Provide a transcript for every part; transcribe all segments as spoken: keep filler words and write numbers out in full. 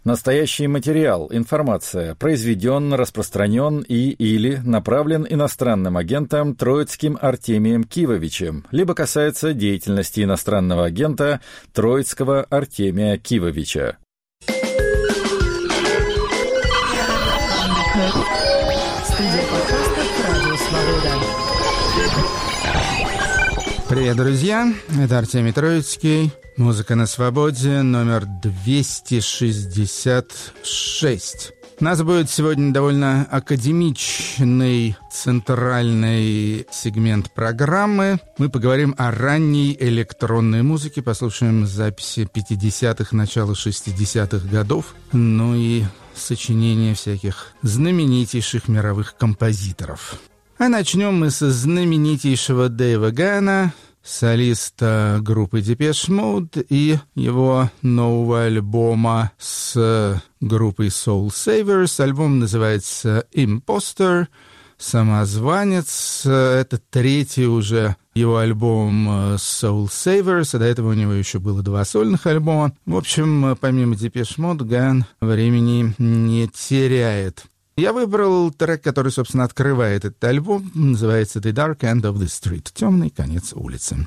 Настоящий материал, информация произведен, распространен и или направлен иностранным агентом Троицким Артемием Кивовичем, либо касается деятельности иностранного агента Троицкого Артемия Кивовича. Студия подкастов «Радио Свобода». Привет, друзья! Это Артемий Троицкий. Музыка на свободе, номер двести шестьдесят шесть. У нас будет сегодня довольно академичный центральный сегмент программы. Мы поговорим о ранней электронной музыке, послушаем записи пятидесятых, начала шестидесятых годов, ну и сочинения всяких знаменитейших мировых композиторов. А начнем мы со знаменитейшего Дэйва Гана, солиста группы Depeche Mode, и его нового альбома с группой Soul Savers. Альбом называется Imposter, «Самозванец». Это третий уже его альбом Soul Savers, а до этого у него еще было два сольных альбома. В общем, помимо Depeche Mode, Ган времени не теряет. Я выбрал трек, который, собственно, открывает этот альбом. Называется «The Dark End of the Street» — «Темный конец улицы».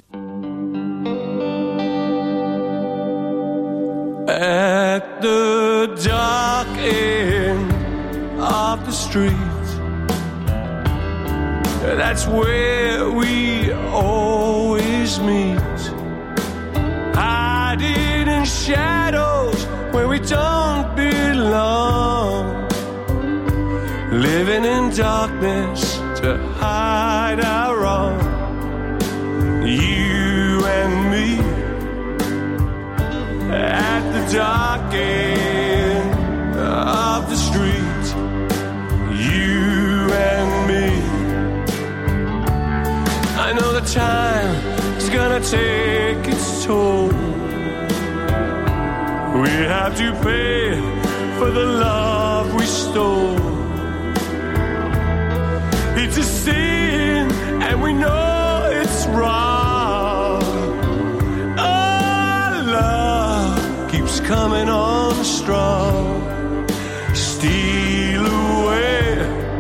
At the dark end of the street, that's where we always meet, hiding in shadows where we don't belong, living in darkness to hide our wrong. You and me at the dark end of the street. You and me. I know the time is gonna take its toll. We have to pay for the love we stole. It's a sin, and we know it's wrong. Our love keeps coming on strong. Steal away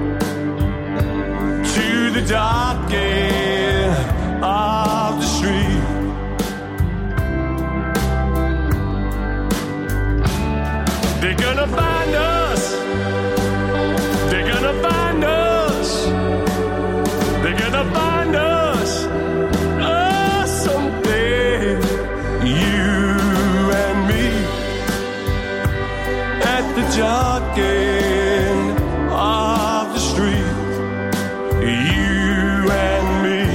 to the dark end of the street. They're gonna find us. They're gonna find us. They're gonna find us, oh, someday, you and me, at the dark end of the street, you and me.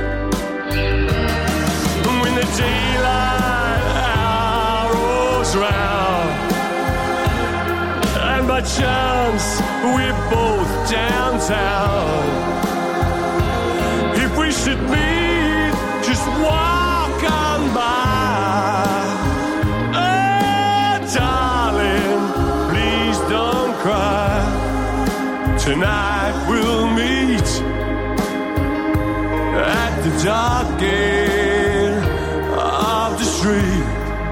When the daylight hour rolls round, and by chance we're both downtown, we should meet, just walk on by. Oh, darling, please don't cry. Tonight we'll meet at the dark end of the street.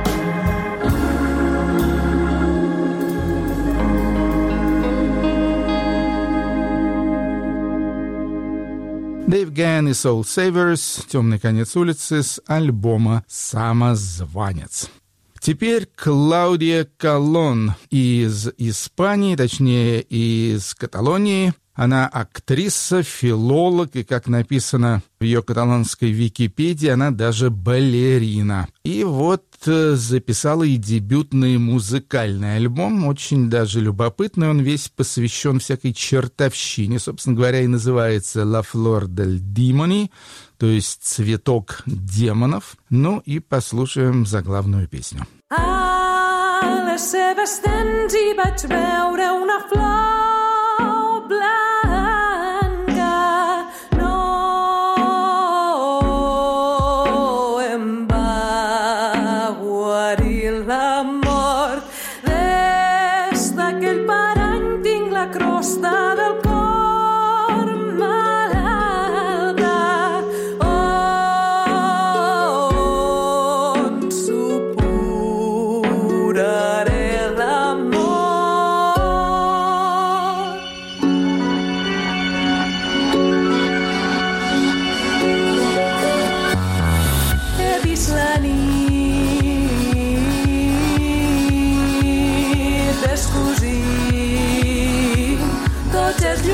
Дэйв Ган и Soul Savers, «Темный конец улицы» с альбома «Самозванец». Теперь Клаудия Колон из Испании, точнее, из Каталонии. Она актриса, филолог, и, как написано в ее каталонской Википедии, она даже балерина. И вот записала и дебютный музыкальный альбом, очень даже любопытный. Он весь посвящен всякой чертовщине. Собственно говоря, и называется «La Flor del Demoni», то есть «Цветок демонов». Ну и послушаем заглавную песню. A les seves dents hi vaig veure una flor blanca. No em va guarir la mort. Des d'aquell parany tinc la crosta del cor malalta. On supuraré l'amor.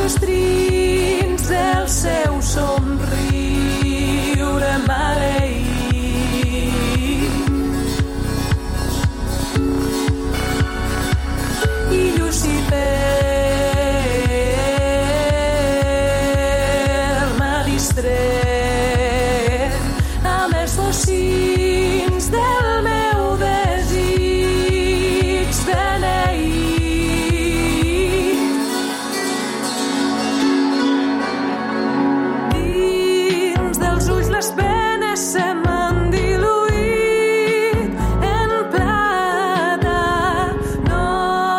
llustrins del seu somriure maleït. I Llucifer m'ha distret amb els bocins del meu desig beneït. Dins dels ulls les penes se m'han diluït en plata. No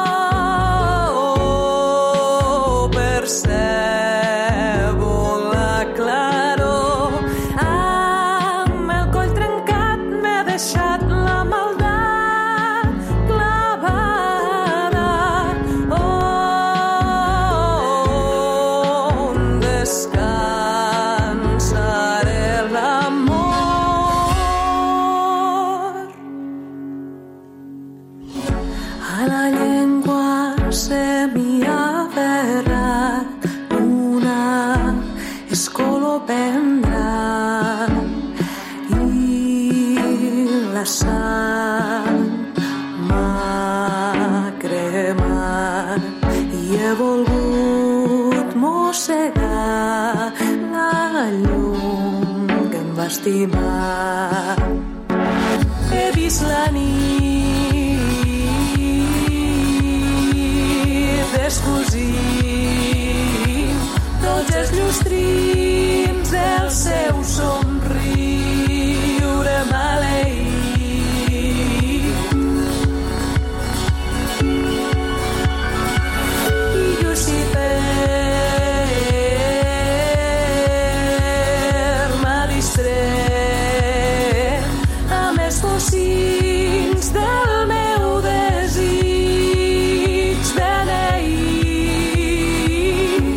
percebo la claror. Amb el coll trencat m'he deixat la maldat clavada. On descansaré l'amor? A la llengua se m'hi ha aferrat una escolopendra i la sang m'ha cremat i he volgut mossegar la llum que em va estimar. He vist la nit descosint tots els llustrins del seu somriure maleït. I Llucifer m'ha distret amb els bocins del meu desig beneït.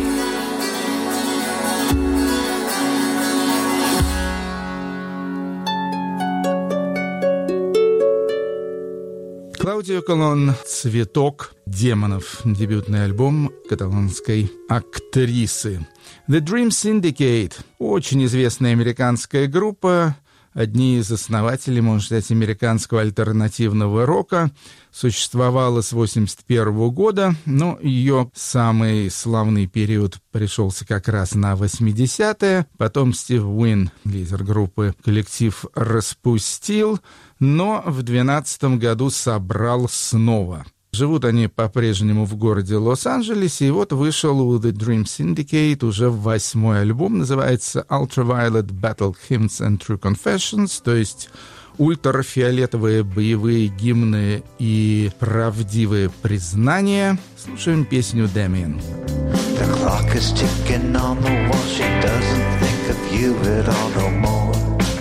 Клаудио Колон «Цветок демонов», дебютный альбом каталонской актрисы. The Dream Syndicate – очень известная американская группа, одни из основателей, можно сказать, американского альтернативного рока. Существовала с восемьдесят первого года, но ее самый славный период пришелся как раз на восьмидесятые. Потом Стив Уин, лидер группы, коллектив распустил, но в двенадцатом году собрал снова. Живут они по-прежнему в городе Лос-Анджелесе, и вот вышел у The Dream Syndicate уже восьмой альбом, называется Ultraviolet Battle Hymns and True Confessions, то есть ультрафиолетовые боевые гимны и правдивые признания. Слушаем песню «Damien». The clock is ticking on the wall. She doesn't think of you at all no more.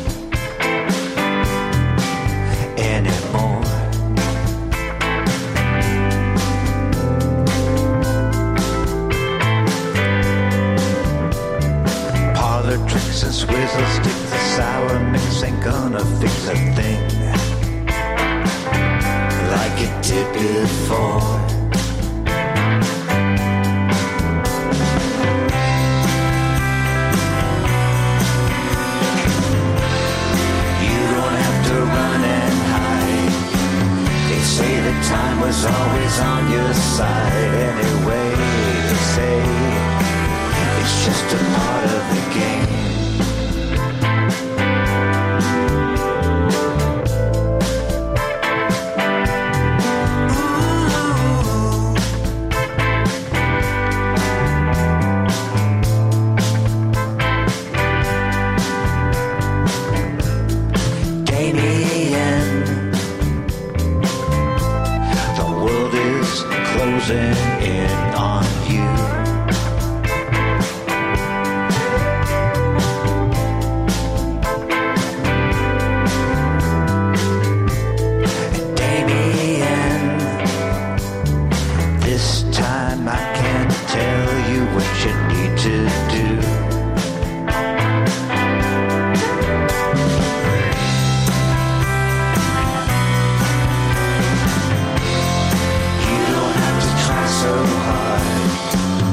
Anymore. Parlor tricks and swizzle sticks, the sour mix ain't gonna fix a thing like it did before. Say the time was always on your side anyway. They say it's just a part of the game. Closing in on you. Damien, this time I can't tell you what you need to do. So hard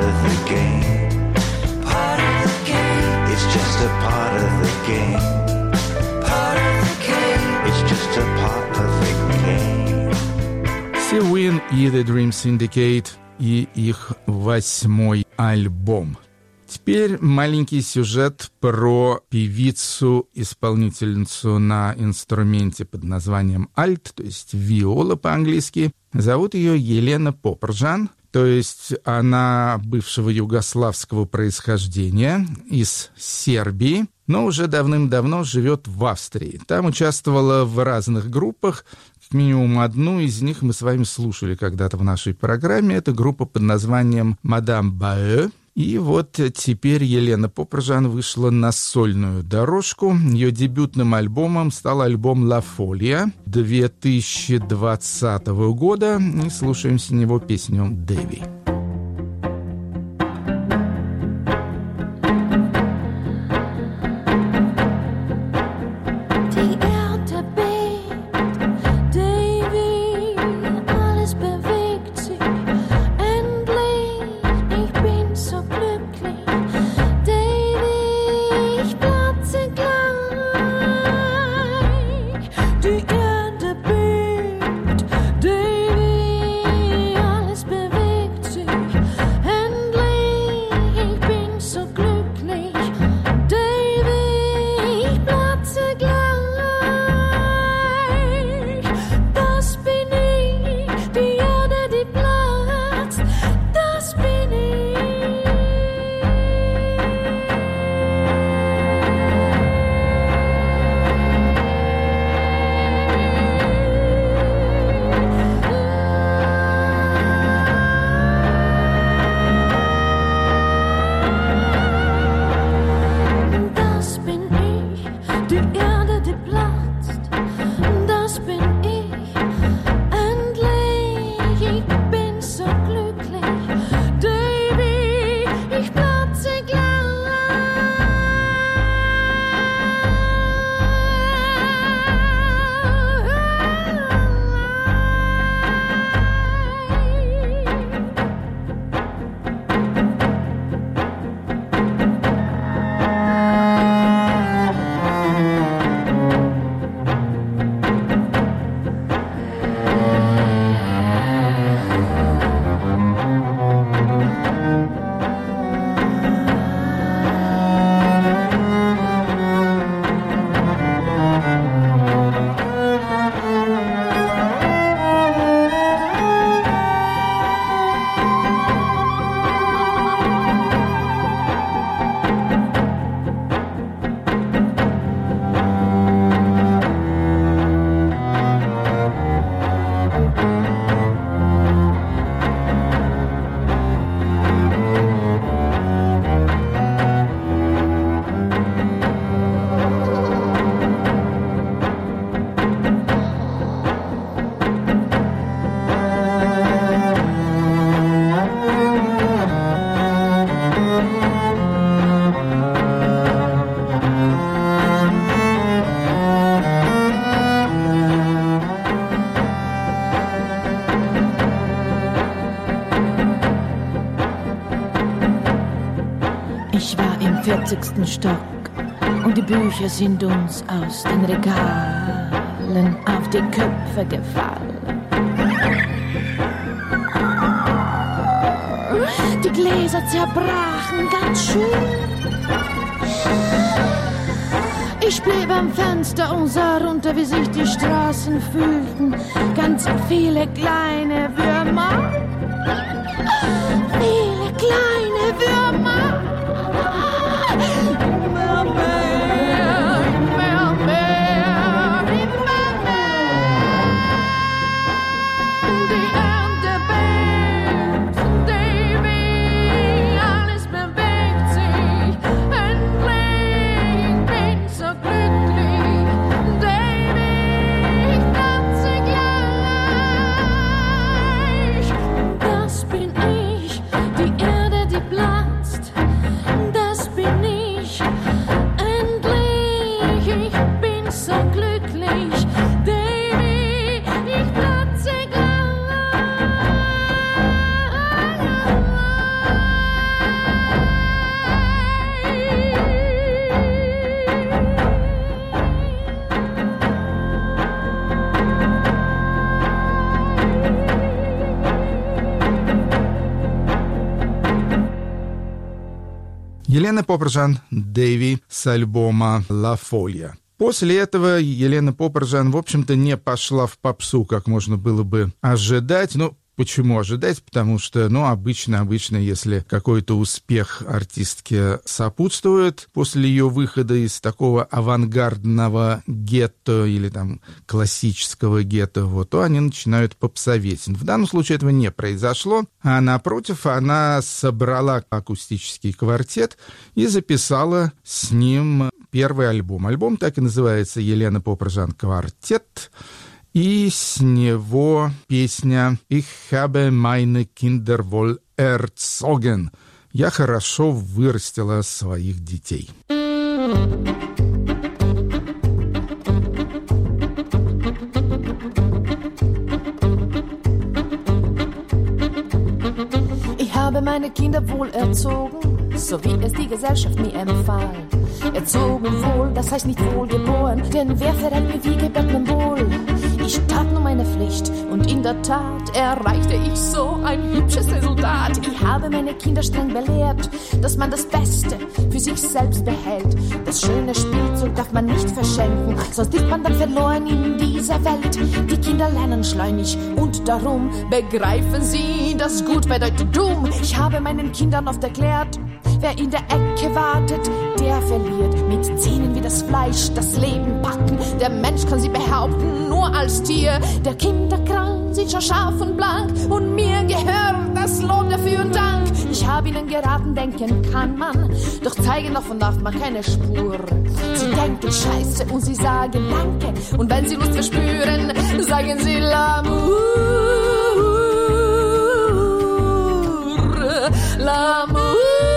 of the game. Part of the game. It's just a part of the game. Part of the game. It's just a part of the game. Sea Wind и The Dream Syndicate и их восьмой альбом. Теперь маленький сюжет про певицу-исполнительницу на инструменте под названием альт, то есть виола по-английски. Зовут ее Елена Попржан, то есть она бывшего югославского происхождения, из Сербии, но уже давным-давно живет в Австрии. Там участвовала в разных группах. Как минимум одну из них мы с вами слушали когда-то в нашей программе. Это группа под названием «Мадам Баэ». И вот теперь Елена Попржан вышла на сольную дорожку. Ее дебютным альбомом стал альбом «Ла Фолия» две тысячи двадцатого года. И слушаем с него песню «Дэви». vierzigsten Stock und die Bücher sind uns aus den Regalen auf die Köpfe gefallen. Die Gläser zerbrachen ganz schön. Ich blieb am Fenster und sah runter, wie sich die Straßen fühlten. Ganz viele kleine Würmer. Viele kleine Würmer. Immer mehr, immer mehr, immer mehr. Die Erde bebt, Davy, alles bewegt sich. Endlich bin so glücklich, Davy, ich tanze gleich. Елена Попржан Дэви с альбома «Ла Фолья». После этого Елена Попржан, в общем-то, не пошла в попсу, как можно было бы ожидать. Ну, почему ожидать? Потому что, ну, обычно, обычно, если какой-то успех артистке сопутствует после ее выхода из такого авангардного гетто или там классического гетто, вот, то они начинают попсоветь. В данном случае этого не произошло, а напротив, она собрала акустический квартет и записала с ним первый альбом. Альбом так и называется «Елена Попржан Квартет». И с него песня «Ich habe meine Kinder wohl erzogen». «Я хорошо вырастила своих детей». Ich habe meine Kinder wohl erzogen, so wie es die Gesellschaft mir empfahl. Erzogen wohl, das heißt nicht wohlgeboren, denn wer verrät mir wie gebettem Wohl? Ich tat nur meine Pflicht und in der Tat erreichte ich so ein hübsches Resultat. Ich habe meine Kinder streng belehrt, dass man das Beste für sich selbst behält. Das schöne Spielzeug darf man nicht verschenken, sonst ist man dann verloren in dieser Welt. Die Kinder lernen schleunig und darum begreifen sie, dass gut bedeutet dumm. Ich habe meinen Kindern oft erklärt, wer in der Ecke wartet, der verliert. Mit Zähnen wie das Fleisch das Leben packen. Der Mensch kann sie behaupten, nur als Tier. Der Kinderkram sieht schon scharf und blank und mir gehört das Lohn dafür und Dank. Ich habe ihnen geraten, denken kann man, doch zeigen davon darf man keine Spur. Sie denken Scheiße und sie sagen Danke und wenn sie Lust verspüren, sagen sie L'amour, L'amour.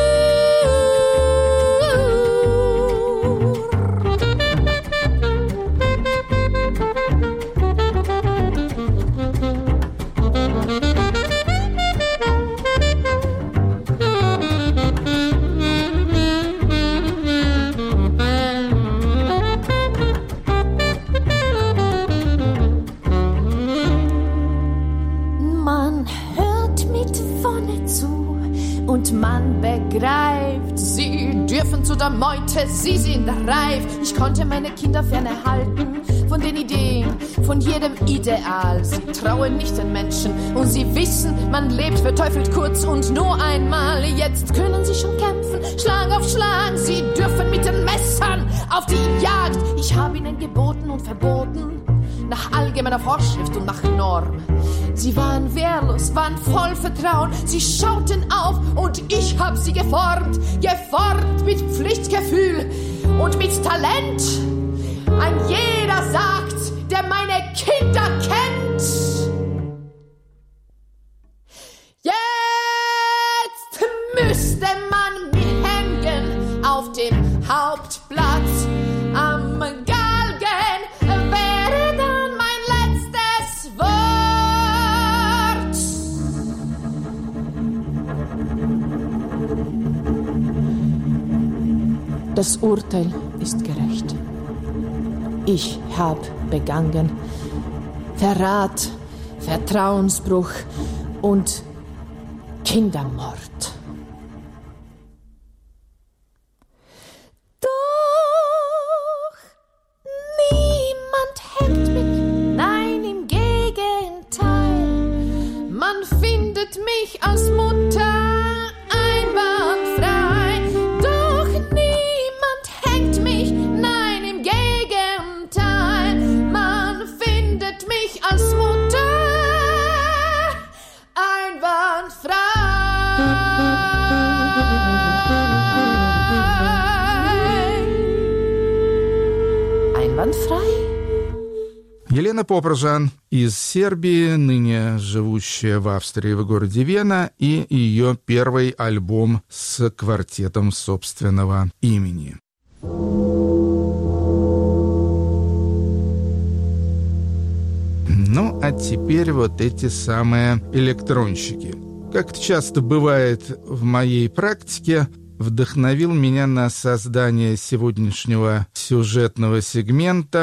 Man begreift, sie dürfen zu der Meute, sie sind reif. Ich konnte meine Kinder fernhalten von den Ideen, von jedem Ideal. Sie trauen nicht den Menschen und sie wissen, man lebt verteufelt kurz und nur einmal. Jetzt können sie schon kämpfen, Schlag auf Schlag. Sie dürfen mit den Messern auf die Jagd. Ich habe ihnen geboten und verboten, nach allgemeiner Vorschrift und nach Norm. Sie waren wehrlos, waren voll Vertrauen, sie schauten auf und ich hab sie geformt, geformt mit Pflichtgefühl und mit Talent. Ein jeder sagt, der meine Kinder kennt. Jetzt müsste man mich hängen auf dem Hauptplatz am Galgen. Das Urteil ist gerecht. Ich hab begangen Verrat, Vertrauensbruch und Kindermord. Doch niemand hängt mich, nein, im Gegenteil. Man findet mich als Mutter einwandfrei. Doch niemand hängt mich, nein, im Gegenteil. Man findet mich als Mutter einwandfrei. Einwandfrei? Елена Попржан из Сербии, ныне живущая в Австрии в городе Вена, и ее первый альбом с квартетом собственного имени. Ну, а теперь вот эти самые электронщики. Как это часто бывает в моей практике, вдохновил меня на создание сегодняшнего сюжетного сегмента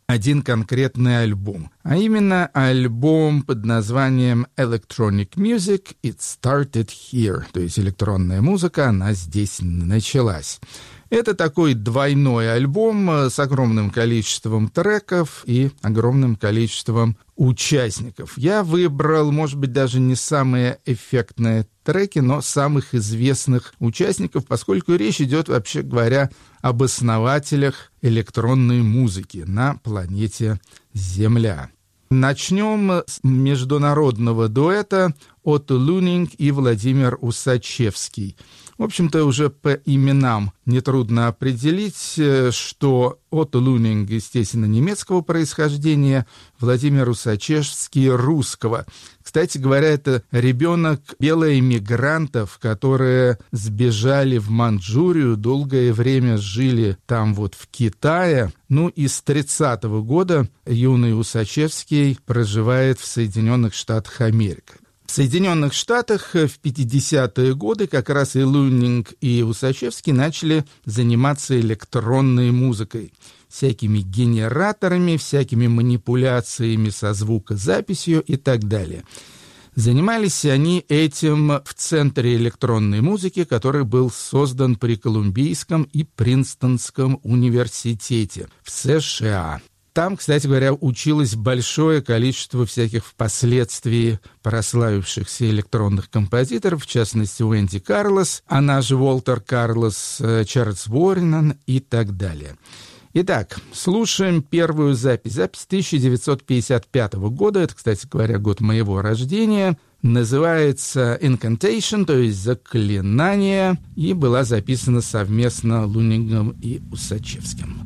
один конкретный альбом, а именно альбом под названием Electronic Music It Started Here, то есть электронная музыка, она здесь началась. Это такой двойной альбом с огромным количеством треков и огромным количеством участников. Я выбрал, может быть, даже не самые эффектные треки, но самых известных участников, поскольку речь идет, вообще говоря, об основателях электронной музыки на планете Земля. Начнем с международного дуэта Отто Лунинг и Владимир Усачевский. В общем-то, уже по именам нетрудно определить, что Отто Лунинг, естественно, немецкого происхождения, Владимир Усачевский русского. Кстати говоря, это ребенок белоэмигрантов, которые сбежали в Манчжурию, долгое время жили там вот в Китае. Ну и с тридцатого года юный Усачевский проживает в Соединенных Штатах Америки. В Соединенных Штатах в пятидесятые годы как раз и Лунинг, и Усачевский начали заниматься электронной музыкой, всякими генераторами, всякими манипуляциями со звукозаписью и так далее. Занимались они этим в Центре электронной музыки, который был создан при Колумбийском и Принстонском университете в США. Там, кстати говоря, училось большое количество всяких впоследствии прославившихся электронных композиторов, в частности, Уэнди Карлос, она же Уолтер Карлос, Чарльз Уоррен и так далее. Итак, слушаем первую запись. Запись тысяча девятьсот пятьдесят пятого года, это, кстати говоря, год моего рождения, называется «Incantation», то есть «Заклинание», и была записана совместно Лунингом и Усачевским.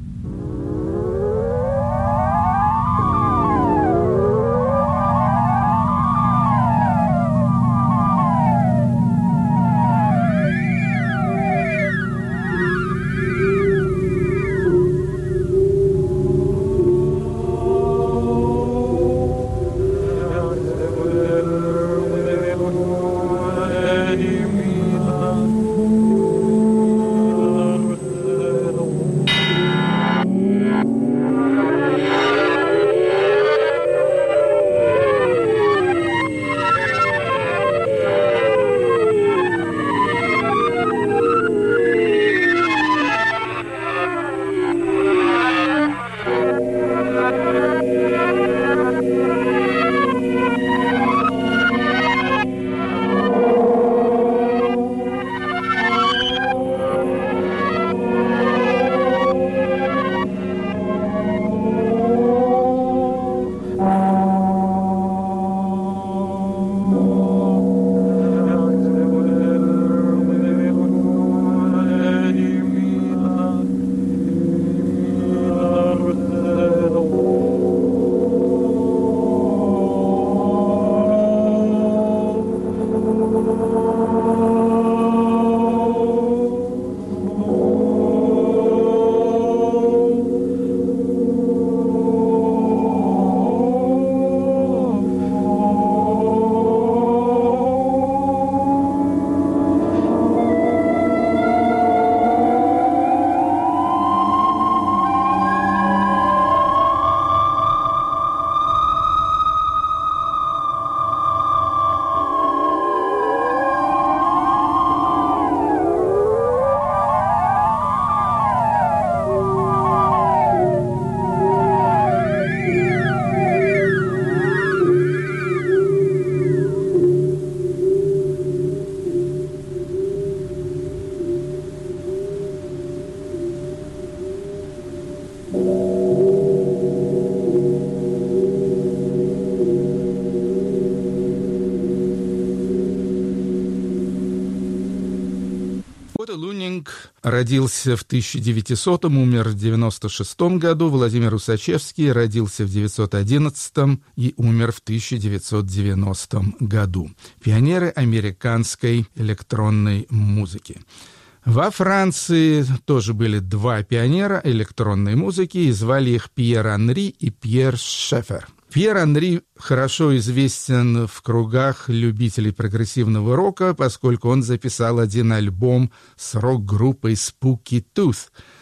Родился в тысяча девятисотом, умер в девяносто шестом году. Владимир Усачевский родился в девятьсот одиннадцатом и умер в тысяча девятьсот девяностом году. Пионеры американской электронной музыки. Во Франции тоже были два пионера электронной музыки, и звали их Пьер Анри и Пьер Шефер. Пьер Анри хорошо известен в кругах любителей прогрессивного рока, поскольку он записал один альбом с рок-группой Spooky Tooth.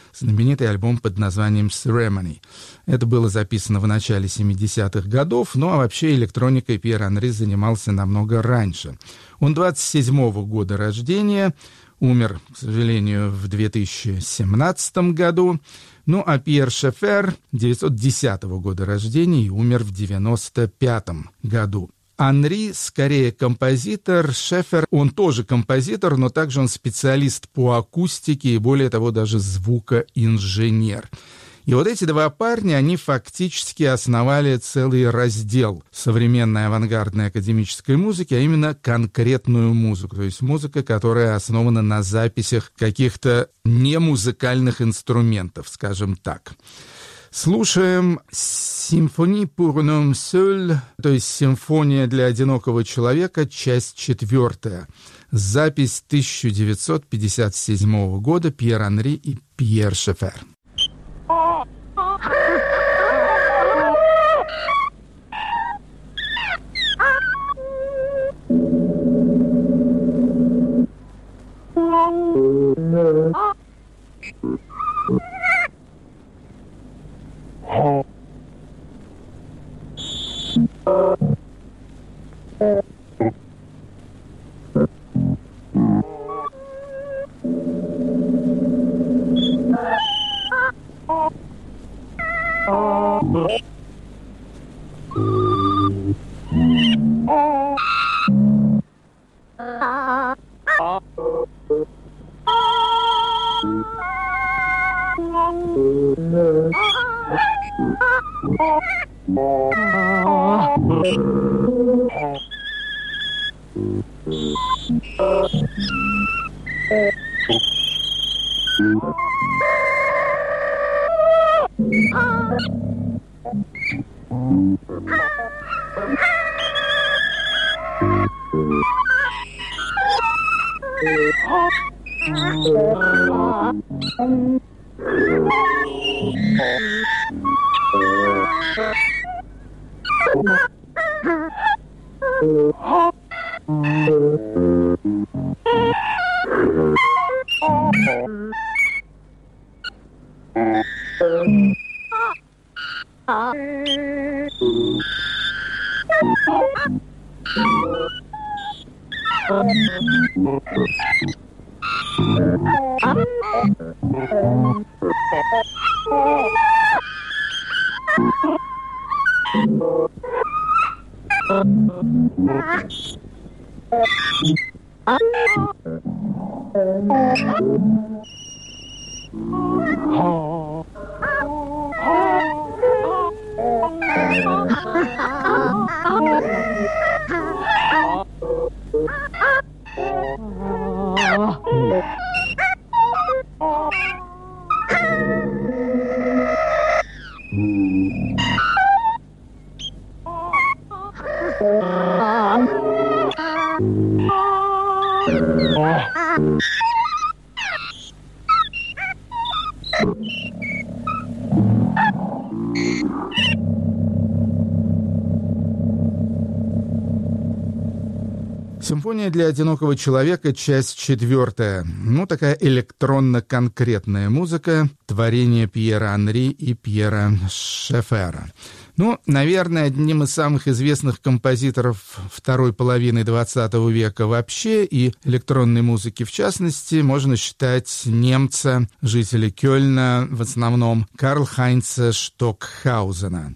знаменитый альбом под названием «Ceremony». Это было записано в начале семидесятых годов, ну а вообще электроникой Пьер Анри занимался намного раньше. Он двадцать седьмого года рождения, умер, к сожалению, в две тысячи семнадцатом году. Ну а Пьер Шефер девятьсот десятого года рождения и умер в девяносто пятом году. Анри скорее композитор, Шефер, он тоже композитор, но также он специалист по акустике и, более того, даже звукоинженер. И вот эти два парня, они фактически основали целый раздел современной авангардной академической музыки, а именно конкретную музыку, то есть музыка, которая основана на записях каких-то немузыкальных инструментов, скажем так. Слушаем «Symphonie pour un homme seul», то есть «Симфония для одинокого человека», часть четвертая. Запись тысяча девятьсот пятьдесят седьмого года, Пьер Анри и Пьер Шефер. «Симфония для одинокого человека», часть четвертая. Ну, такая электронно-конкретная музыка, творение Пьера Анри и Пьера Шефера. Ну, наверное, одним из самых известных композиторов второй половины двадцатого века вообще и электронной музыки в частности можно считать немца, жителя Кёльна, в основном Карл-Хайнца Штокхаузена.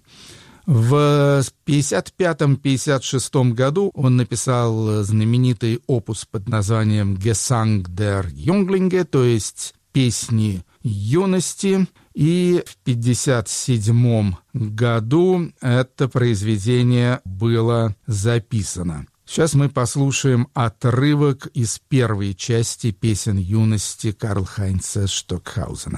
В пятьдесят пятом — пятьдесят шестом году он написал знаменитый опус под названием «Gesang der Junglinge», то есть «Песни юности», и в пятьдесят седьмом году это произведение было записано. Сейчас мы послушаем отрывок из первой части «Песен юности» Карл-Хайнца Штокхаузена.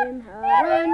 den Herren.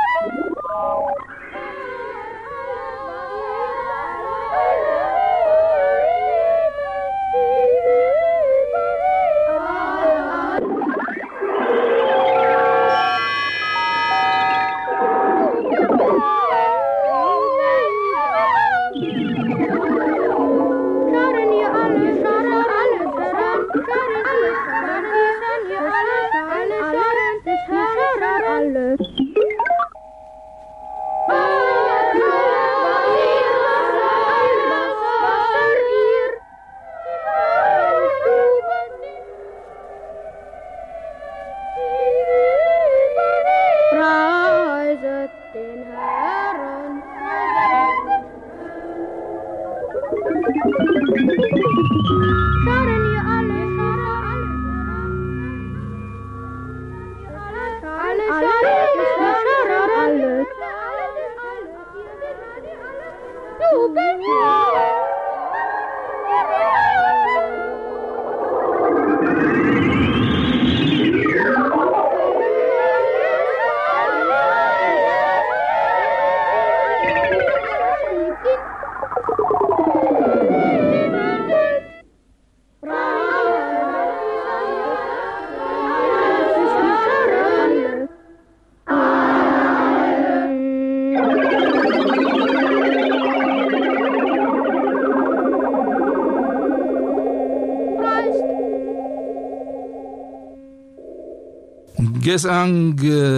Gesang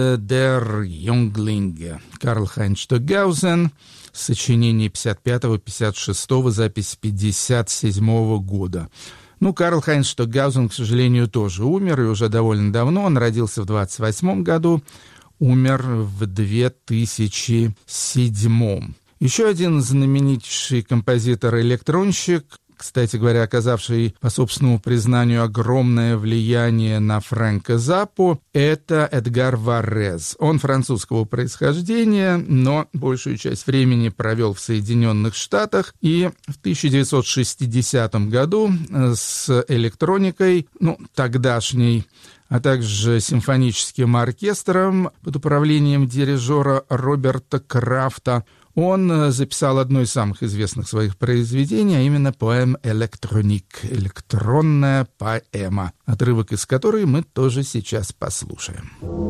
der Junglinge. Карл-Хайнц Штокгаузен. Сочинение пятьдесят пятого — пятьдесят шестого, запись пятьдесят седьмого года. Ну, Карл-Хайнц Штокгаузен, к сожалению, тоже умер, и уже довольно давно. Он родился в двадцать восьмом году, умер в две тысячи седьмом. Еще один знаменитейший композитор-электронщик, кстати говоря, оказавший, по собственному признанию, огромное влияние на Фрэнка Заппу, это Эдгар Варез. Он французского происхождения, но большую часть времени провел в Соединенных Штатах, и в тысяча девятьсот шестидесятом году с электроникой, ну, тогдашней, а также симфоническим оркестром под управлением дирижера Роберта Крафта, он записал одно из самых известных своих произведений, а именно поэм «Электроник» — электронная поэма, отрывок из которой мы тоже сейчас послушаем.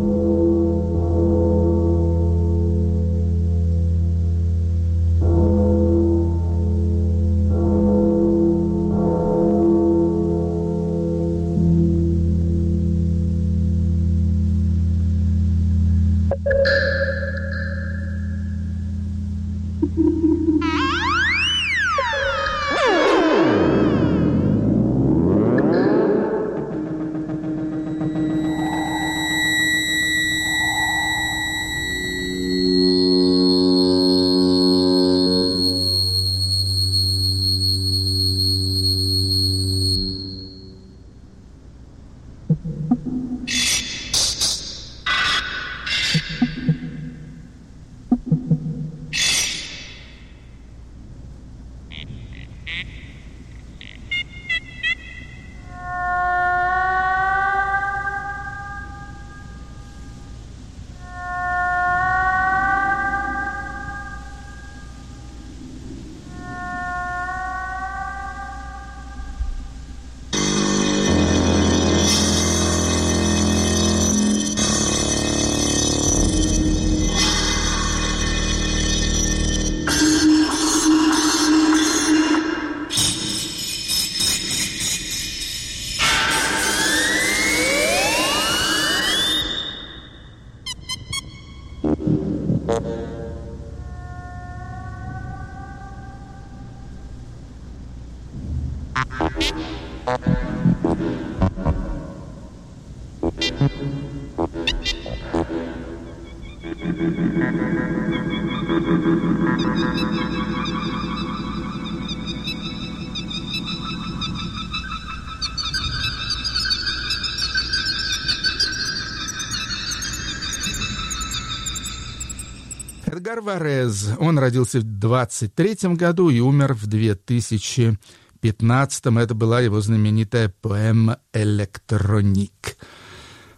Эдгар Варез. Он родился в двадцать третьем году и умер в две тысячи пятнадцатом. Это была его знаменитая поэма «Электроник».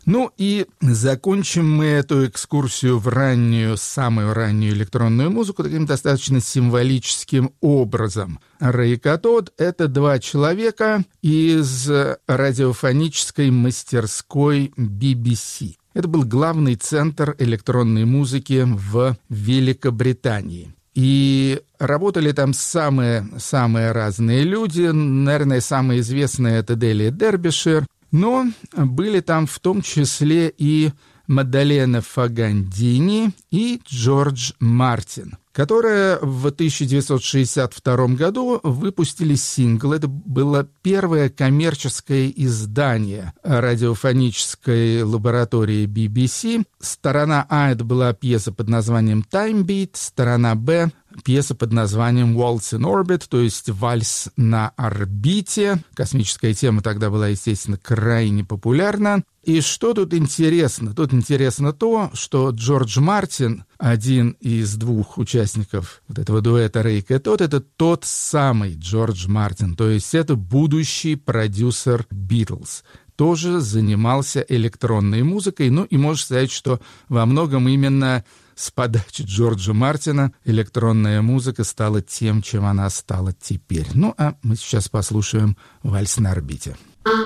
Ну и закончим мы эту экскурсию в раннюю, самую раннюю электронную музыку таким достаточно символическим образом. Рэй Катод — это два человека из радиофонической мастерской би би си. Это был главный центр электронной музыки в Великобритании. И работали там самые, самые разные люди. Наверное, самые известные — это Делия Дербишир. Но были там в том числе и Мадалена Фагандини и Джордж Мартин, которые в тысяча девятьсот шестьдесят втором году выпустили сингл. Это было первое коммерческое издание радиофонической лаборатории би би си. Сторона А — это была пьеса под названием «Time Beat», сторона Б — пьеса под названием «Waltz in Orbit», то есть «Вальс на орбите». Космическая тема тогда была, естественно, крайне популярна. И что тут интересно? Тут интересно то, что Джордж Мартин, один из двух участников вот этого дуэта Рэй Катод, это тот самый Джордж Мартин, то есть это будущий продюсер Битлз. Тоже занимался электронной музыкой, ну и можно сказать, что во многом именно с подачи Джорджа Мартина электронная музыка стала тем, чем она стала теперь. Ну а мы сейчас послушаем «Вальс на орбите».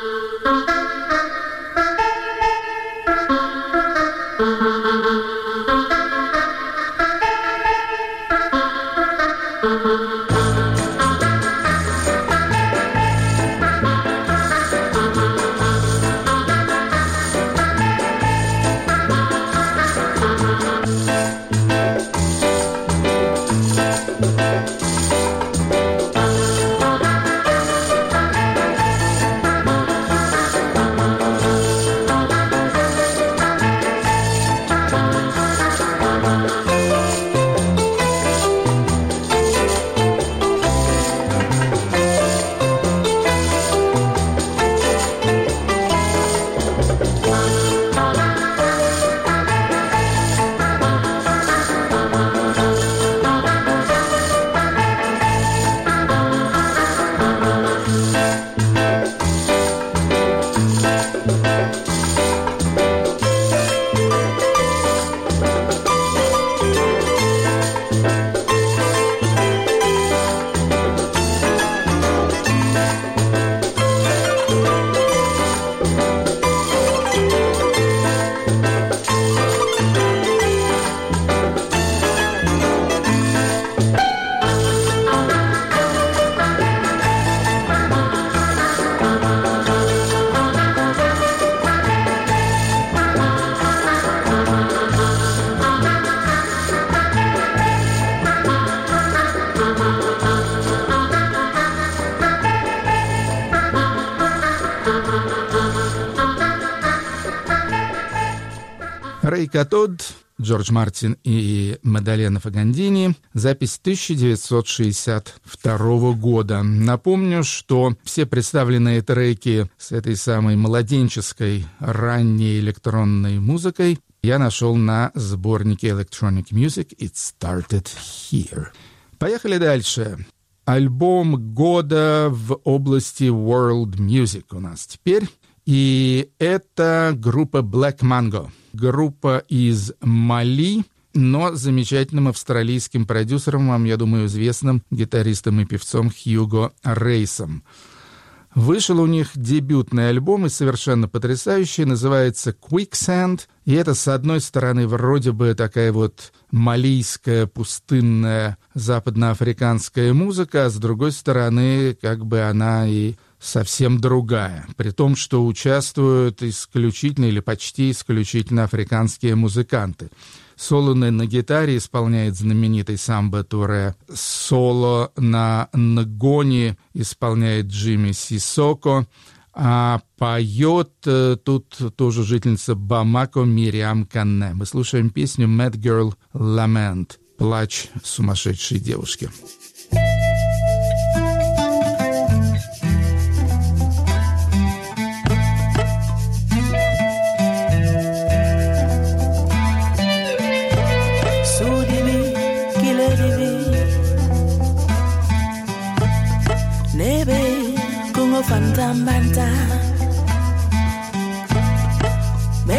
Рэй Катод, Джордж Мартин и Мадалена Фагандини. Запись тысяча девятьсот шестьдесят второго года. Напомню, что все представленные треки с этой самой младенческой ранней электронной музыкой я нашел на сборнике Electronic Music It Started Here. Поехали дальше. Альбом года в области World Music у нас теперь. И это группа Black Mango. Группа из Мали, но замечательным австралийским продюсером, вам, я думаю, известным гитаристом и певцом Хьюго Рейсом. Вышел у них дебютный альбом, и совершенно потрясающий, называется «Quicksand». И это, с одной стороны, вроде бы такая вот малийская, пустынная, западноафриканская музыка, а с другой стороны, как бы она и совсем другая, при том, что участвуют исключительно или почти исключительно африканские музыканты. Соло на гитаре исполняет знаменитый Самба Туре, соло на нгони исполняет Джимми Сисоко, а поет тут тоже жительница Бамако Мириам Канне. Мы слушаем песню «Mad Girl Lament» — «Плач сумасшедшей девушки». Fanta Manta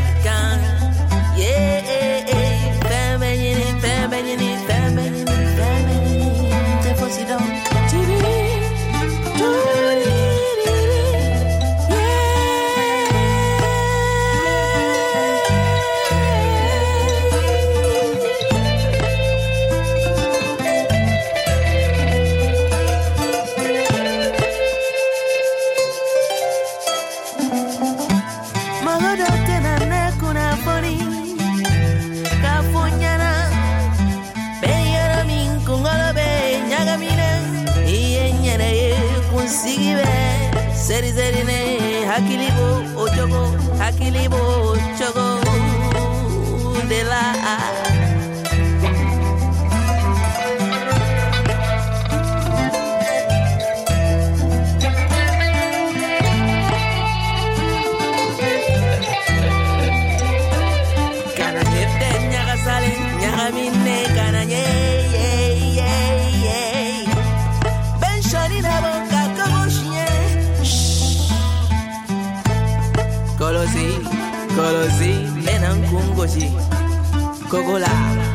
can. Yeah, feminine, feminine, feminine, feminine. Te fosse down. Seri seri ne hakilibo ojogo hakilibo chogo de la kana yete nyaga sale nyaga minne kana ye ye ye ye ben shori na boka Kolosi, kolosi, menan kungoshi, kogola.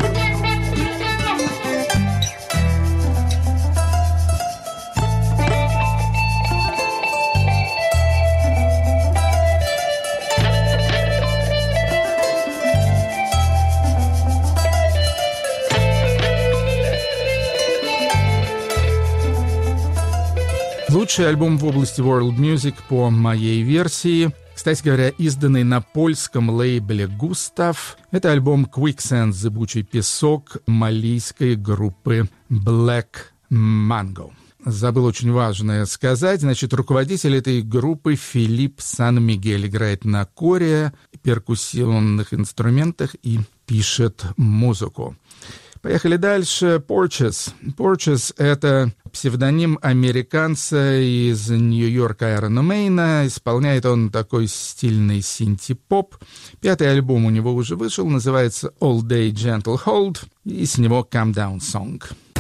Лучший альбом в области World Music по моей версии, кстати говоря, изданный на польском лейбле «Густав». Это альбом «Quicksand. Зыбучий песок» малийской группы Black Mango. Забыл очень важное сказать. Значит, руководитель этой группы Филипп Сан-Мигель играет на коре, перкуссионных инструментах и пишет музыку. Поехали дальше. Porches. Porches — это псевдоним американца из Нью-Йорка Айрона Мейна. Исполняет он такой стильный синти-поп. Пятый альбом у него уже вышел, называется All Day Gentle Hold, и с него Calm Down Song.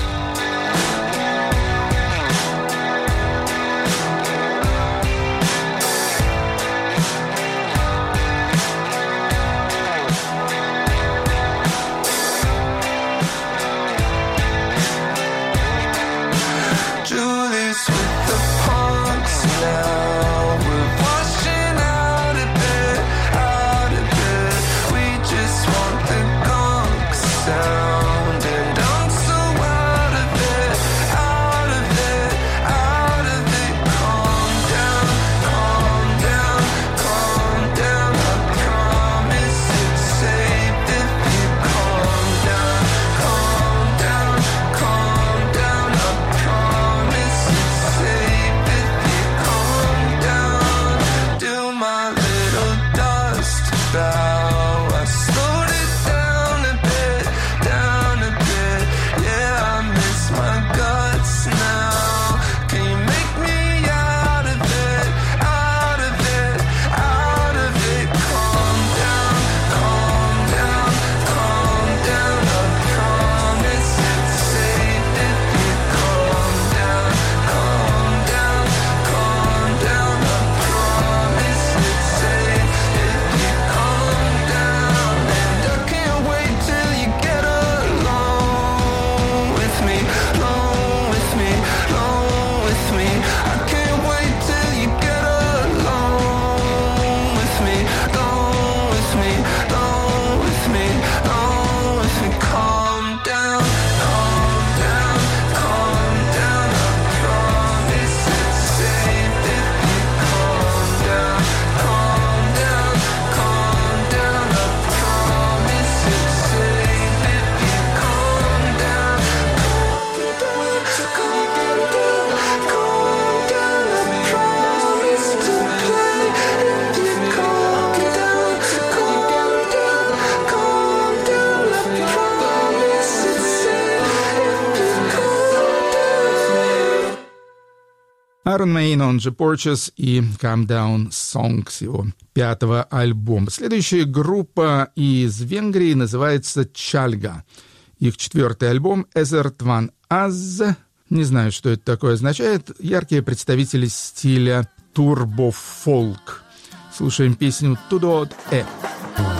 Iron Maiden, он же Porches, и Calm Down Song с его пятого альбома. Следующая группа из Венгрии называется Чальга. Их четвертый альбом Ezert van Az. Не знаю, что это такое означает. Яркие представители стиля турбофолк. Слушаем песню «Tudod E».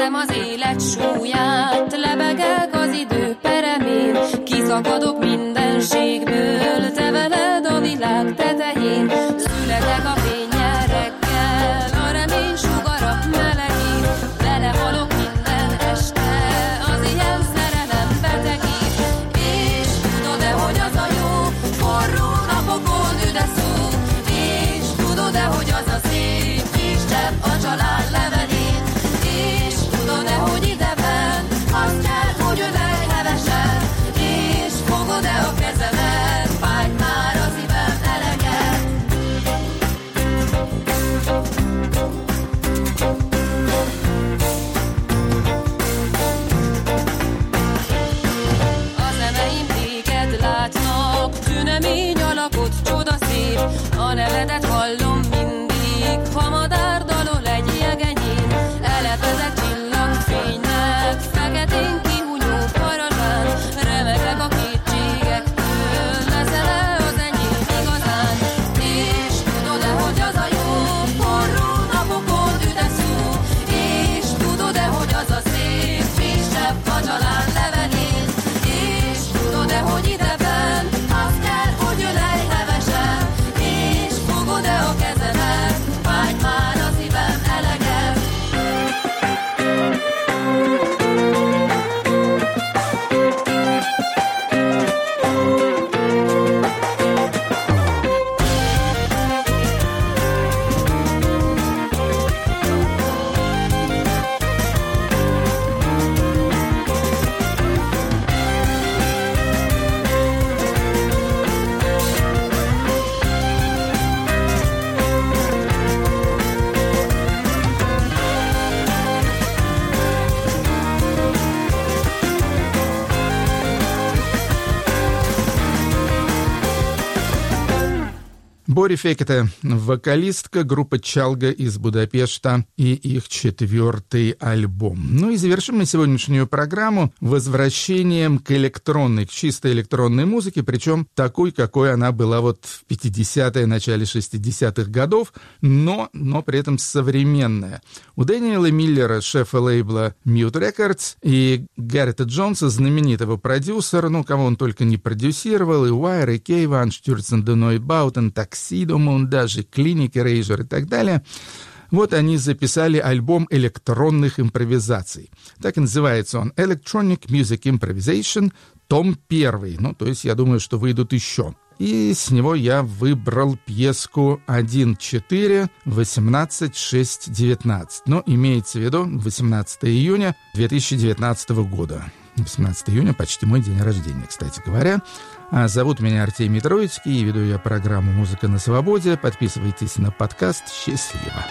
érzem az élet súlyát, lebegek az idő peremén, kiszakadok mindenségből, te veled a világ tetején, születek a fényjel reggel, a remény sugara melegít, belehalok minden este, az ilyen szerelem betegít, és tudod-e, hogy az a jó, forró napokon üde szó, és tudod-e, hogy az a szép kis csepp a család levelén, és tudod-e, hogy ideben azt kell, hogy ölelj hevesen, és fogod-e a kezemet, fájt már a szívem eleget. A szemeim téged látnak, tünemény alakot, csodaszép, a nevedet hallom mindig, ha madár dalol egy jegenyén, elepedett csillagfénynek, feketén kihunyó parazsán, remegek a kétségektől, leszel-e az enyém igazán, és tudod-e, hogy az a jó, forró napokon üde szó, és tudod-e, hogy az a szép kis csepp a család levelén, és tudod-e, hogy ideben azt kell, hogy ölelj hevesen, és fogod-e a kezemet, fájt már a szívem eleget. Бори Фекете, вокалистка группы «Чалга» из Будапешта и их четвертый альбом. Ну и завершим мы сегодняшнюю программу возвращением к электронной, к чистой электронной музыке, причем такой, какой она была вот в пятидесятые, начале шестидесятых годов, но, но при этом современная. У Дэниела Миллера, шефа лейбла Mute Records, и Гаррета Джонса, знаменитого продюсера, ну, кого он только не продюсировал, и Wire, и Кейван, Штюрцен, Деной Баутен, Таксидомун, даже Клиник, Рейжер и так далее. Вот они записали альбом электронных импровизаций. Так и называется он Electronic Music Improvisation, том первый. Ну, то есть я думаю, что выйдут еще. И с него я выбрал пьеску один четыре восемнадцать шесть девятнадцать. Но имеется в виду восемнадцатого июня две тысячи девятнадцатого года. восемнадцатого июня, почти мой день рождения, кстати говоря. А зовут меня Артемий Троицкий, и веду я программу «Музыка на свободе». Подписывайтесь на подкаст. Счастливо!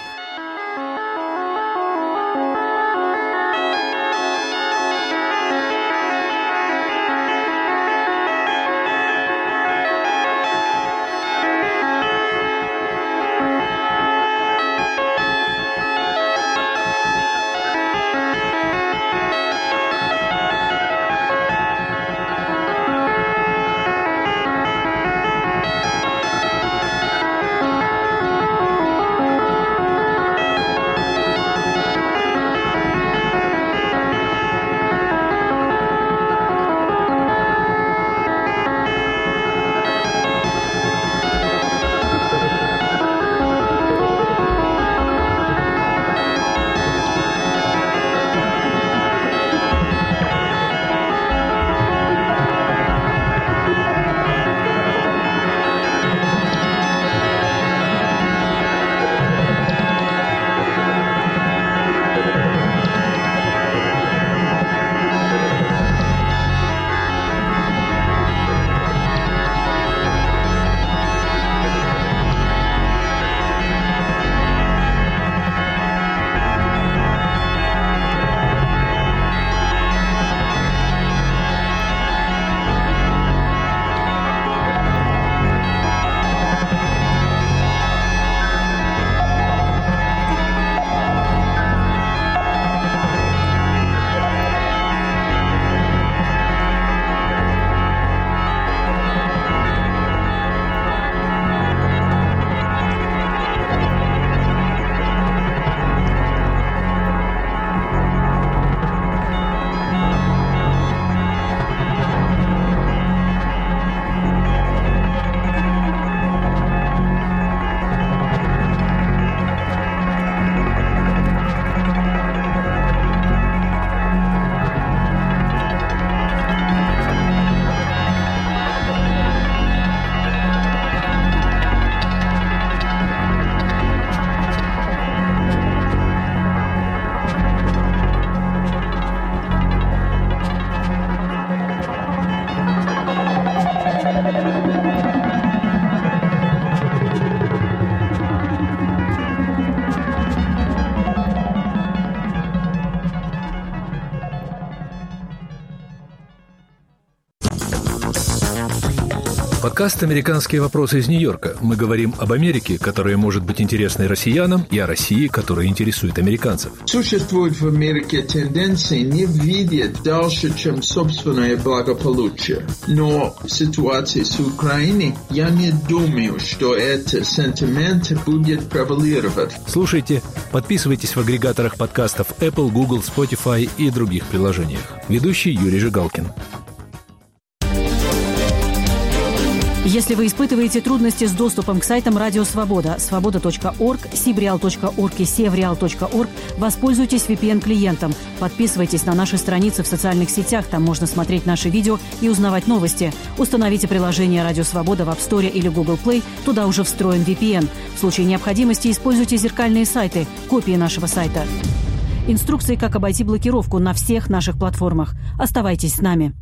Подкаст «Американские вопросы» из Нью-Йорка. Мы говорим об Америке, которая может быть интересной россиянам, и о России, которая интересует американцев. Существует в Америке тенденции не видеть дальше, чем собственное благополучие. Но в ситуации с Украиной я не думаю, что этот сентимент будет превалировать. Слушайте, подписывайтесь в агрегаторах подкастов Apple, Google, Spotify и других приложениях. Ведущий Юрий Жигалкин. Если вы испытываете трудности с доступом к сайтам Радио Свобода, свобода точка орг, сибреал точка орг и севреал точка орг, воспользуйтесь ви пи эн-клиентом. Подписывайтесь на наши страницы в социальных сетях, там можно смотреть наши видео и узнавать новости. Установите приложение Радио Свобода в App Store или Google Play, туда уже встроен ви пи эн. В случае необходимости используйте зеркальные сайты, копии нашего сайта. Инструкции, как обойти блокировку на всех наших платформах. Оставайтесь с нами.